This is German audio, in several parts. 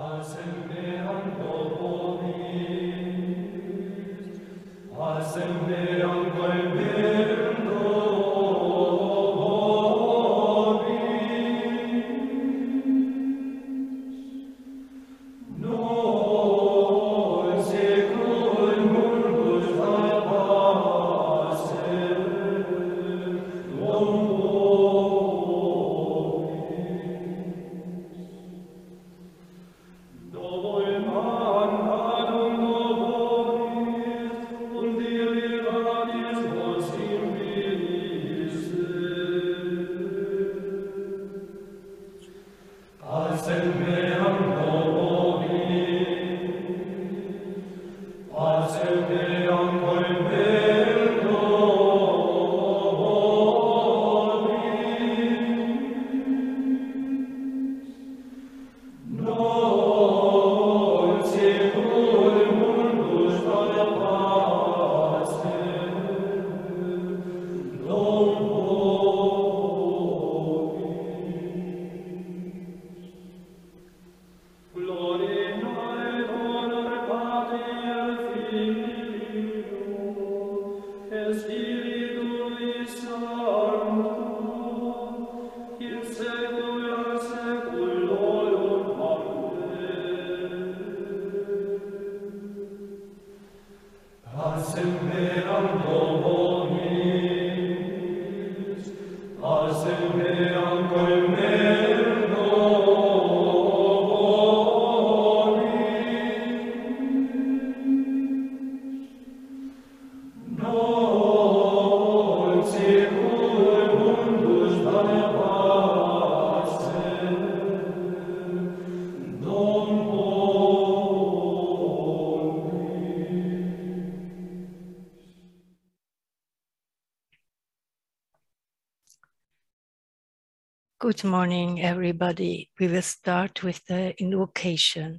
Good morning, everybody. We will start with the invocation.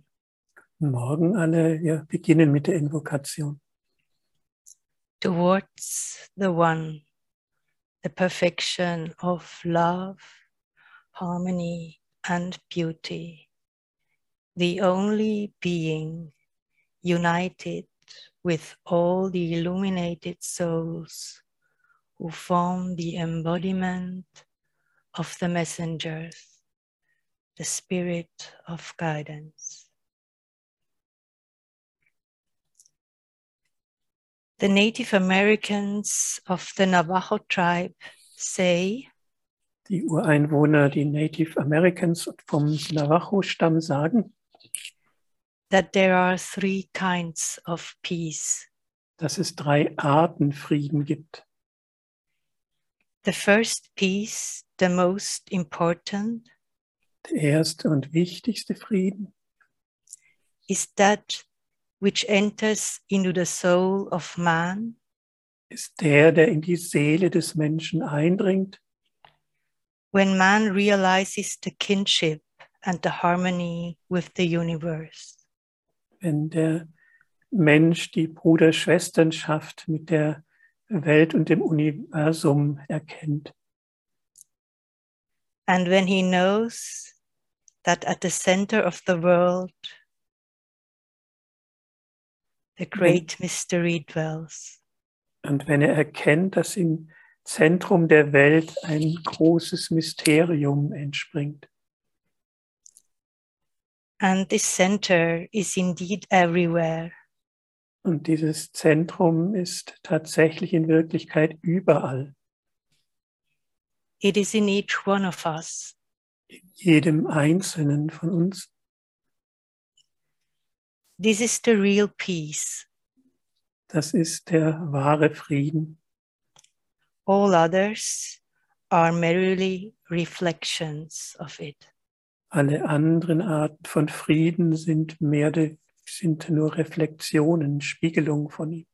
Morgen alle, wir beginnen mit der Invokation. Towards the One, the perfection of love, harmony, and beauty, the only being united with all the illuminated souls who form the embodiment of the messengers, the spirit of guidance. The Native Americans of the Navajo tribe say, Die Ureinwohner, die Native Americans vom Navajo-Stamm sagen, that there are three kinds of peace. dass es 3 Arten Frieden gibt. The first peace, the most important, Der erste und wichtigste Frieden is that which enters into the soul of man ist der, der in die Seele des Menschen eindringt, when man realizes the kinship and the harmony with the universe. wenn der Mensch die Bruder-Schwesternschaft mit der Welt und dem Universum erkennt. And when he knows that at the center of the world, the great mystery dwells. Und wenn er erkennt, dass im Zentrum der Welt ein großes Mysterium entspringt. And this center is indeed everywhere. Und dieses Zentrum ist tatsächlich in Wirklichkeit überall. It is in each one of us. In jedem Einzelnen von uns. This is the real peace. Das ist der wahre Frieden. All others are merely reflections of it. Alle anderen Arten von Frieden sind nur Reflexionen, Spiegelungen von ihm.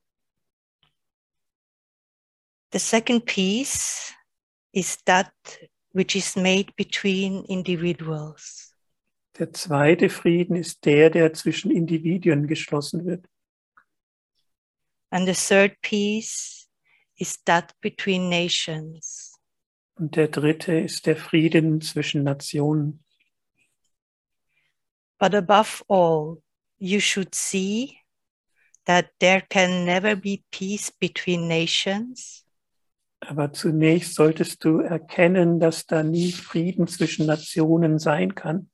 The second peace is that which is made between individuals. Der zweite Frieden ist der, der zwischen Individuen geschlossen wird. And the third peace is that between nations. Und der dritte ist der Frieden zwischen Nationen. But above all, you should see that there can never be peace between nations Aber zunächst solltest du erkennen, dass da nie Frieden zwischen Nationen sein kann,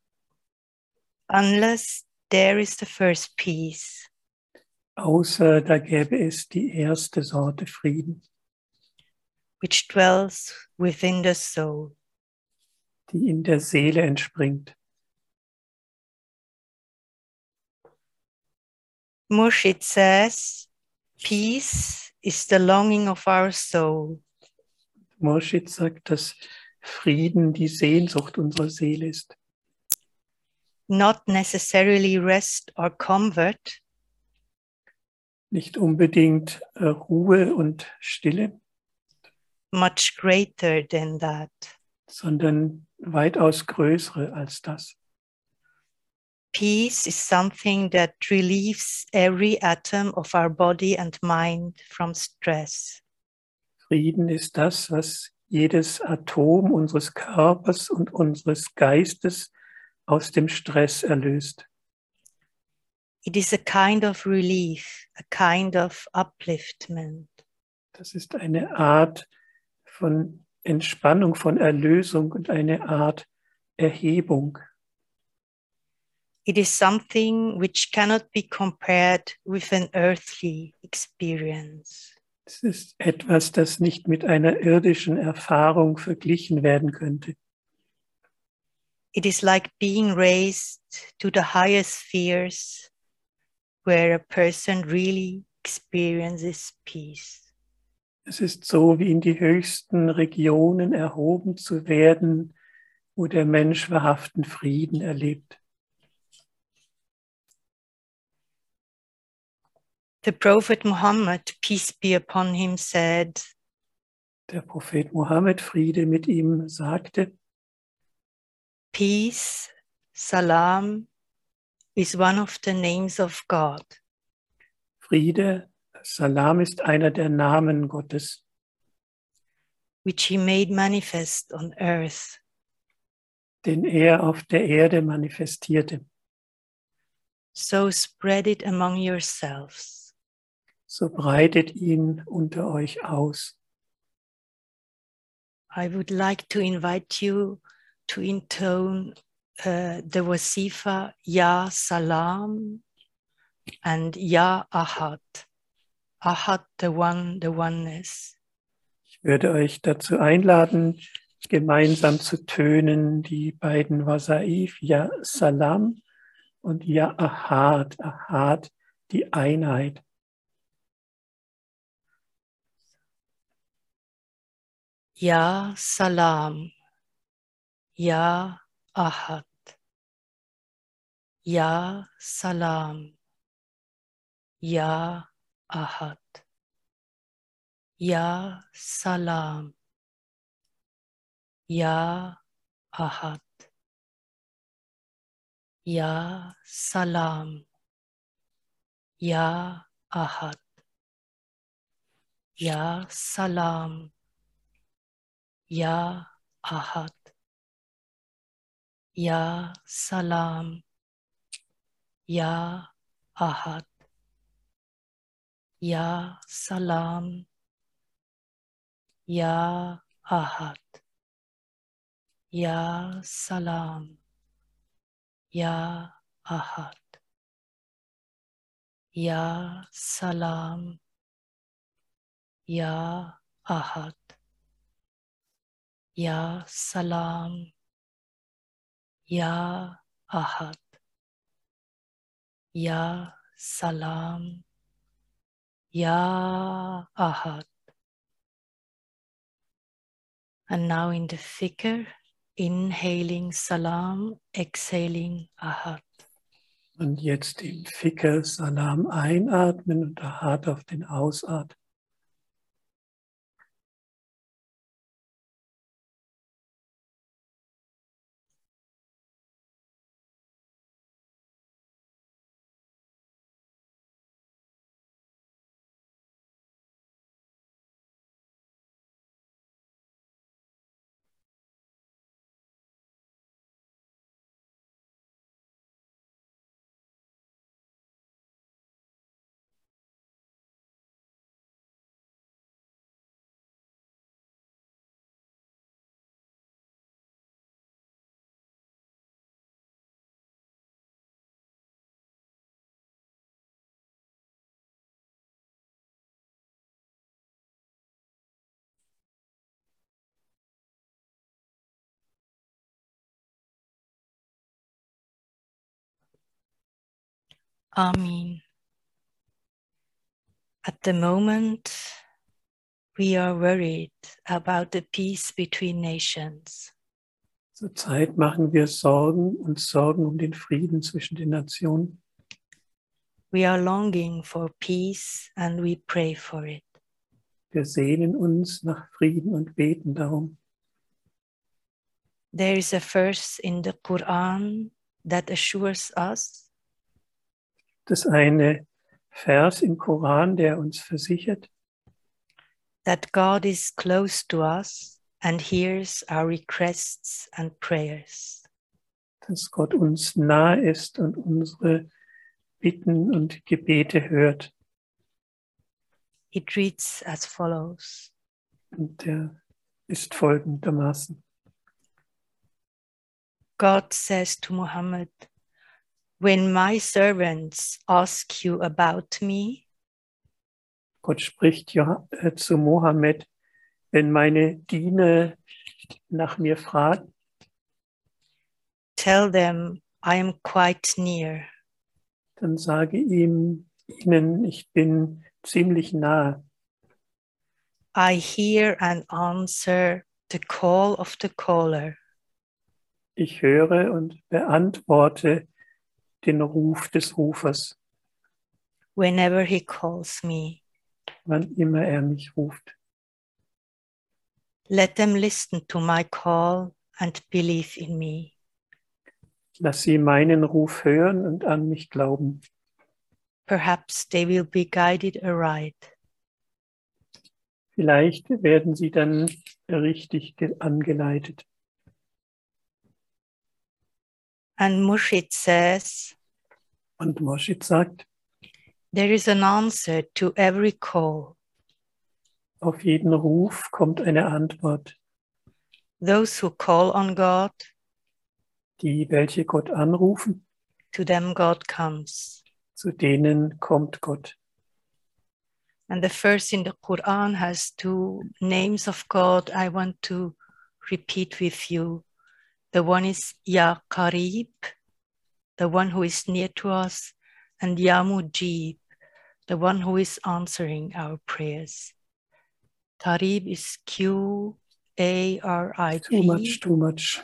unless there is the first peace, außer da gäbe es die erste Sorte Frieden, which dwells within the soul. die in der Seele entspringt. Murshid says, peace is the longing of our soul. Murshid sagt, dass Frieden die Sehnsucht unserer Seele ist. Not necessarily rest or comfort, Nicht unbedingt Ruhe und Stille, much greater than that. sondern weitaus größere als das. Peace is something that relieves every atom of our body and mind from stress. Frieden ist das, was jedes Atom unseres Körpers und unseres Geistes aus dem Stress erlöst. It is a kind of relief, a kind of upliftment. Das ist eine Art von Entspannung, von Erlösung und eine Art Erhebung. It is something which cannot be compared with an earthly experience. Es ist etwas, das nicht mit einer irdischen Erfahrung verglichen werden könnte. It is like being raised to the highest spheres where a person really experiences peace. Es ist so, wie in die höchsten Regionen erhoben zu werden, wo der Mensch wahrhaften Frieden erlebt. The Prophet Muhammad, peace be upon him, said, Der Prophet Mohammed, Friede mit ihm, sagte, peace, salam, is one of the names of God. Friede, Salam ist einer der Namen Gottes, which he made manifest on earth. den er auf der Erde manifestierte. So spread it among yourselves. So breitet ihn unter euch aus. I would like to invite you to intone the Wasifa Ya Salam and Ya Ahad. Ahad, the one, the oneness. Ich würde euch dazu einladen, gemeinsam zu tönen die beiden Wasaif, Ja Salam und Ja Ahad, Ahad, die Einheit. Ya Salam, Ya Ahad. Ya Salam, Ya Ahad. Ya Salam, Ya Ahad. Ya Salam, Ya Ahad. Ya Salam, Ya Ahad. Ya Salam, Ya Ahad. Ya Salam, Ya Ahad. Ya Salam, Ya Ahad. Ya Salam, Ya Ahad. Ya Salam, Ya Ahad. Ya Salam, Ya Ahad. And now in the Fikr, inhaling Salam, exhaling Ahad. Und jetzt im Fikr Salam einatmen und Ahad auf den Ausatmen. Amen. At the moment, we are worried about the peace between nations. Zurzeit machen wir uns Sorgen um den Frieden zwischen den Nationen. We are longing for peace and we pray for it. Wir sehnen uns nach Frieden und beten darum. There is a verse in the Quran that assures us Das eine Vers im Koran, der uns versichert, that God is close to us and hears our requests and prayers. dass Gott uns nahe ist und unsere Bitten und Gebete hört. It reads as follows. Und der ist folgendermaßen. God says to Muhammad, when my servants ask you about me, Gott spricht ja zu Mohammed, wenn meine Diener nach mir fragen, tell them I am quite near. dann sage ihnen, ich bin ziemlich nah. I hear and answer the call of the caller. Ich höre und beantworte den Ruf des Rufers, Whenever he calls me. wann immer er mich ruft. Let them listen to my call and believe in me. Lass sie meinen Ruf hören und an mich glauben. Perhaps they will be guided aright. Vielleicht werden sie dann richtig angeleitet. And Murshid says, Und Moschid sagt, there is an answer to every call. auf jeden Ruf kommt eine Antwort. Those who call on God, Die, welche Gott anrufen, to them God comes. zu denen kommt Gott. And the verse in the Quran has two names of God I want to repeat with you. The one is Ya Qarib, the one who is near to us, and Ya Mujib, the one who is answering our prayers. Qarib is Q-A-R-I-B. Too much.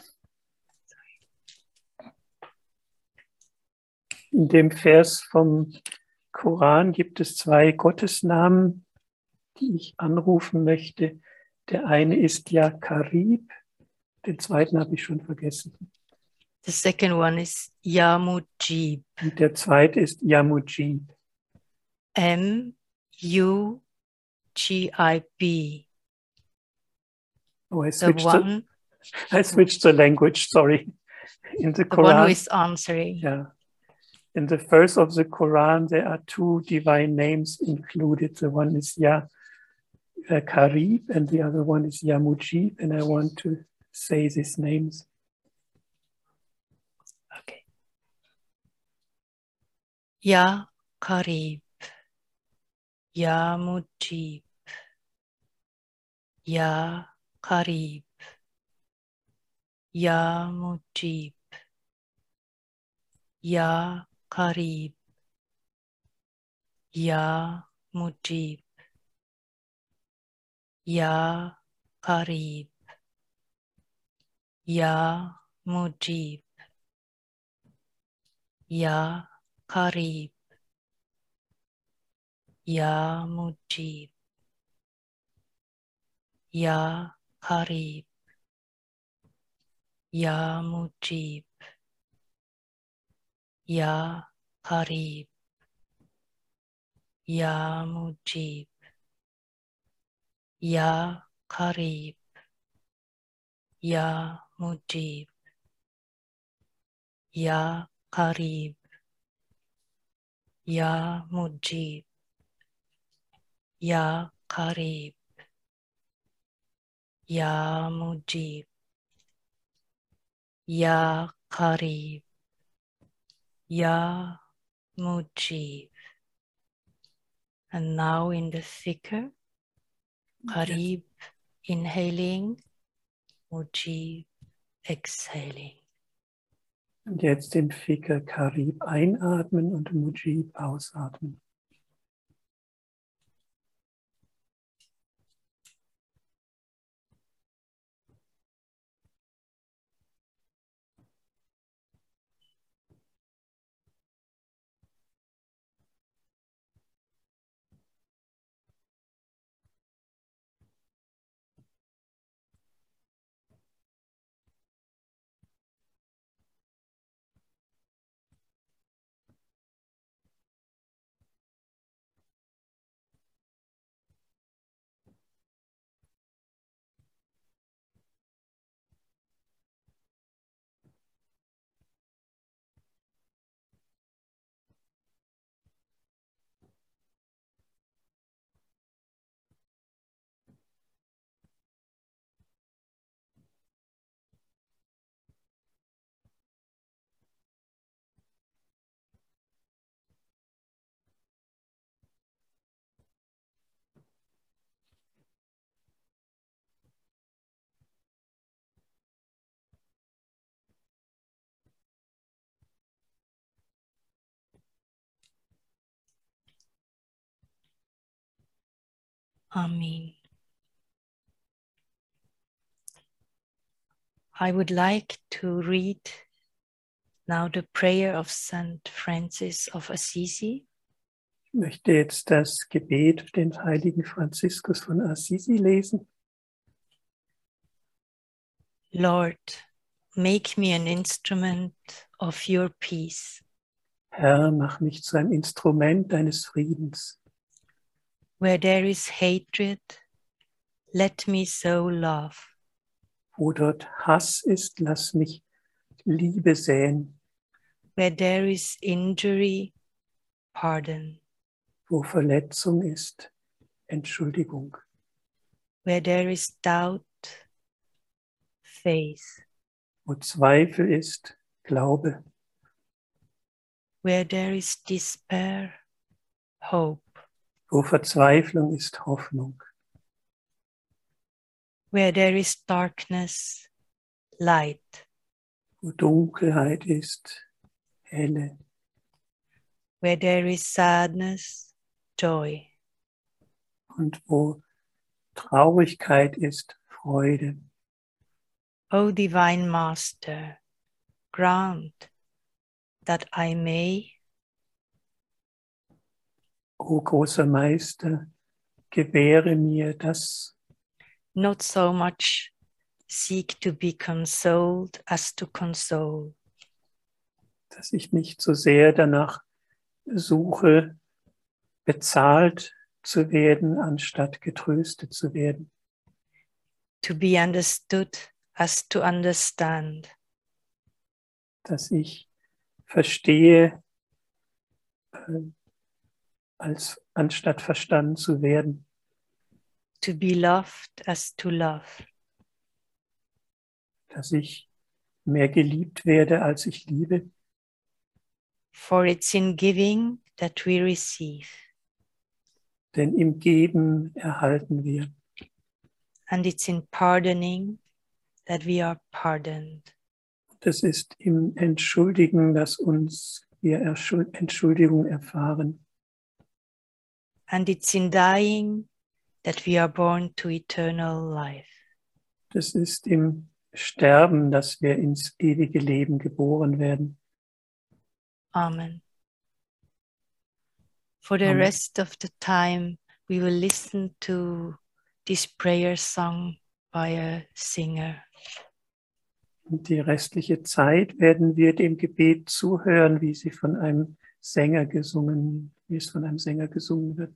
In dem Vers vom Koran gibt es zwei Gottesnamen, die ich anrufen möchte. Der eine ist Ja Qarib, den zweiten habe ich schon vergessen. The second one is Ya Mujib. Und der zweite ist Ja Mujib. M-U-G-I-B. Oh, I The switched the language, sorry. In the Quran, one who is answering. yeah. In the verse of the Quran, there are two divine names included. The one is Ya Qarib and the other one is Ya Mujib. And I want to say these names. Okay. Ya Qarib, Ya Mujib, Ya Qarib, Ya Mujib, Ya Qarib, Ya Mujib, Ya Qarib, Ya Mujib, Ya Qarib, Ya Mujib, Ya Qarib, Ya Mujib, Ya Qarib, Ya Mujib, Ya Qarib, Ya Mujib, Ya Qarib, Ya Mujib, Ya Qarib, Ya Mujib, Ya Qarib, Ya Mujib. And now in the thicker, Qarib, inhaling, Mujib, exhaling. Und jetzt den Fikr Karib einatmen und Mujib ausatmen. Amen. I would like to read now the prayer of Saint Francis of Assisi. Ich möchte jetzt das Gebet des heiligen Franziskus von Assisi lesen. Lord, make me an instrument of your peace. Herr, mach mich zu einem Instrument deines Friedens. Where there is hatred, let me sow love. Wo dort Hass ist, lass mich Liebe säen. Where there is injury, pardon. Wo Verletzung ist, Entschuldigung. Where there is doubt, faith. Wo Zweifel ist, Glaube. Where there is despair, hope. Wo Verzweiflung ist, Hoffnung. Where there is darkness, light. Wo Dunkelheit ist, Helle. Where there is sadness, joy. Und wo Traurigkeit ist, Freude. O Divine Master, grant that I may, O großer Meister, gewähre mir das, not so much seek to be consoled as to console, dass ich nicht so sehr danach suche, bezahlt zu werden, anstatt getröstet zu werden. to be understood as to understand, Dass ich verstehe, als anstatt verstanden zu werden. to be loved as to love, Dass ich mehr geliebt werde, als ich liebe. for it's in giving that we receive, Denn im Geben erhalten wir. and it's in pardoning that we are pardoned. Das ist im Entschuldigen, dass wir Entschuldigung erfahren. And it's in dying that we are born to eternal life. Das ist im Sterben, dass wir ins ewige Leben geboren werden. Amen. For the Amen. rest of the time, we will listen to this prayer sung by a singer. Und die restliche Zeit werden wir dem Gebet zuhören, wie es von einem Sänger gesungen wird.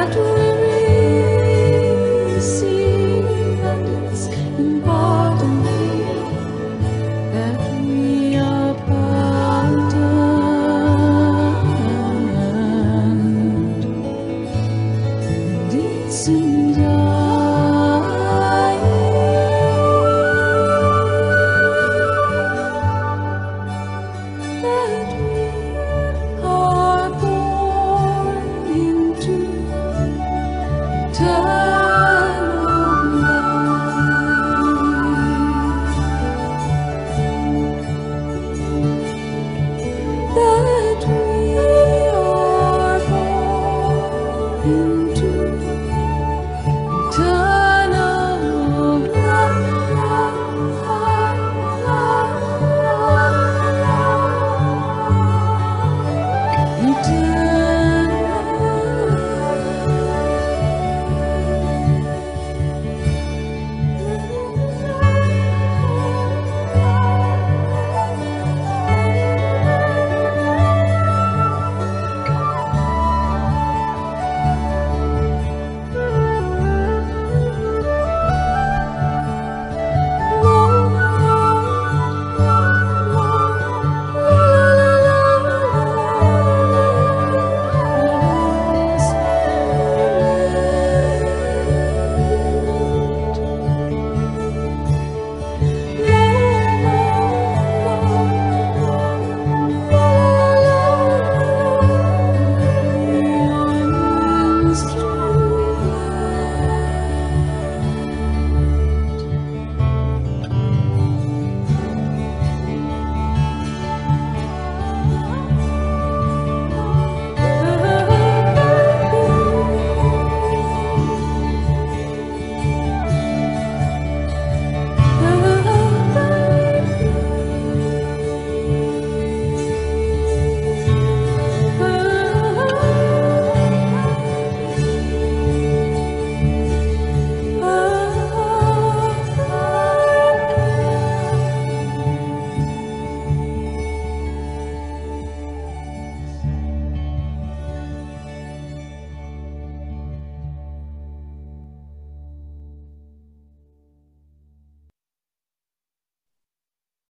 tu